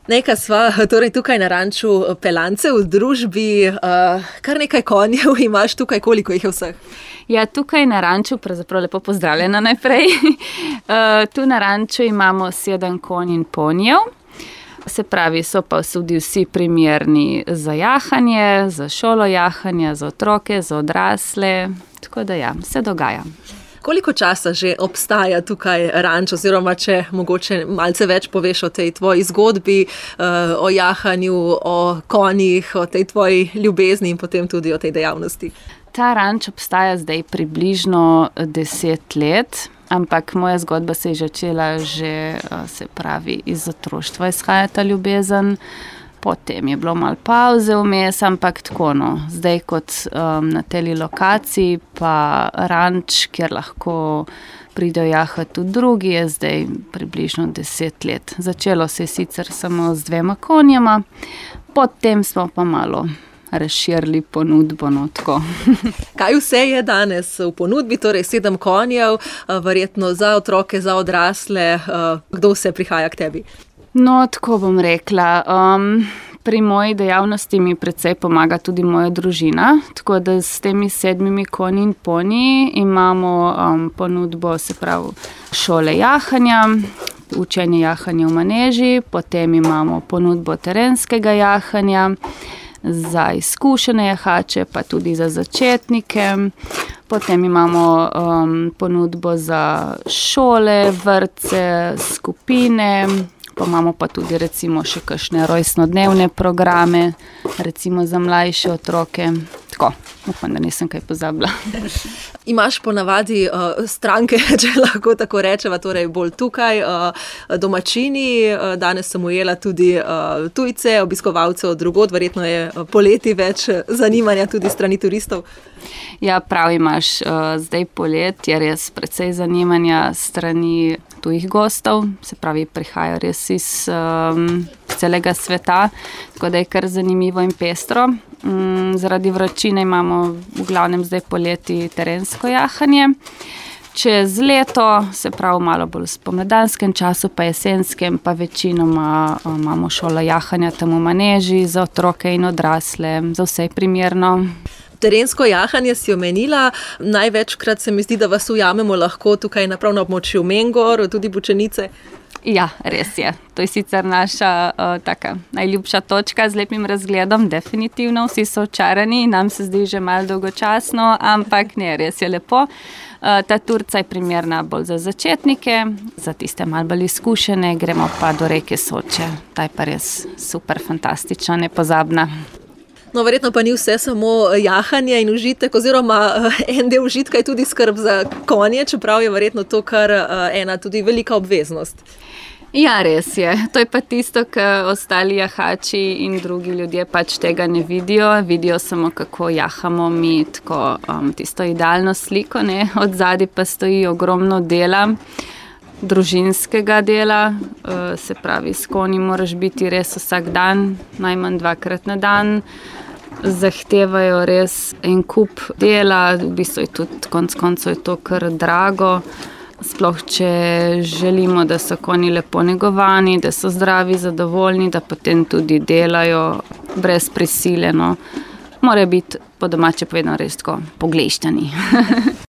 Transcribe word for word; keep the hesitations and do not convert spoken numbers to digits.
Nekaj sva torej tukaj na ranču Pelance v družbi, uh, kar nekaj konjev imaš tukaj, koliko jih je vseh? Ja, tukaj na ranču, pravzaprav lepo pozdravljena najprej, uh, tu na ranču imamo sedem konj in ponjev. Se pravi, so pa tudi vsi primerni za jahanje, za šolo jahanja, za otroke, za odrasle, tako da ja, se dogaja. Koliko časa že obstaja tukaj ranč, oziroma če mogoče malce več poveš o tej tvoji zgodbi, o jahanju, o konjih, o tej tvoji ljubezni in potem tudi o tej dejavnosti? Ta ranč obstaja zdaj približno deset let, ampak moja zgodba se je začela že, se pravi, iz otroštva izhaja ta ljubezen. Potem je bilo malo pavze vmes, ampak tako no, zdaj kot um, na tej lokaciji pa ranč, kjer lahko pridejo jahati tudi drugi, je zdaj približno deset let. Začelo se je sicer samo z dvema konjama, potem smo pa malo razširili ponudbo, no tako. Kaj vse je danes v ponudbi, torej sedem konjev, verjetno za otroke, za odrasle, kdo vse prihaja k tebi? No, tako bom rekla. Um, pri moji dejavnosti mi precej pomaga tudi moja družina, tako da s temi sedmimi konji in ponji imamo um, ponudbo, se pravi, šole jahanja, učenje jahanja v maneži, potem imamo ponudbo terenskega jahanja, za izkušene jahače, pa tudi za začetnike. Potem imamo um, ponudbo za šole, vrtce, skupine, pa imamo pa tudi recimo še kakšne rojstnodnevne programe, recimo za mlajše otroke. Tako, upam, da nisem kaj pozabila. Imaš ponavadi uh, stranke, če lahko tako rečeva, torej bolj tukaj, uh, domačini, uh, danes sem ujela tudi uh, tujce, obiskovalce od drugod, verjetno je poleti več zanimanja tudi strani turistov. Ja, prav imaš, uh, zdaj polet je res precej zanimanja strani tujih gostov, se pravi, prihajajo res iz um, celega sveta, tako da je kar zanimivo in pestro. Um, zaradi vročine imamo v glavnem zdaj poleti terensko jahanje. Čez leto, se pravi malo bolj v spomladanskem času, pa jesenskem, pa večinoma um, imamo šolo jahanja tam v maneži za otroke in odrasle, za vse primerno. Terensko jahanje si omenila, največkrat se mi zdi, da vas ujamemo lahko tukaj naprav na območju Mengor, tudi Bučenice. Ja, res je. To je sicer naša uh, taka najljubša točka z lepim razgledom, definitivno, vsi so očarani, nam se zdi že malo dolgočasno, ampak ne, res je lepo. Uh, ta turca je primerna bolj za začetnike, za tiste malo bolj izkušene, gremo pa do reke Soče, ta je pa res super, fantastična, nepozabna. No, verjetno pa ni vse samo jahanje in užitek, oziroma en del užitka je tudi skrb za konje, čeprav je verjetno to kar ena tudi velika obveznost. Ja, res je. To je pa tisto, kar ostali jahači in drugi ljudje pač tega ne vidijo. Vidijo samo, kako jahamo mi tako um, tisto idealno sliko, ne? Od zadaj pa stoji ogromno dela, družinskega dela, uh, se pravi, s konji moraš biti res vsak dan, najmanj dvakrat na dan. Zahtevajo res en kup dela, v bistvu je tudi konec koncev je to kar drago. Sploh, če želimo, da so konji lepo negovani, da so zdravi, zadovoljni, da potem tudi delajo brez prisile, no. Morajo biti po domače povedano res tako pogleščani.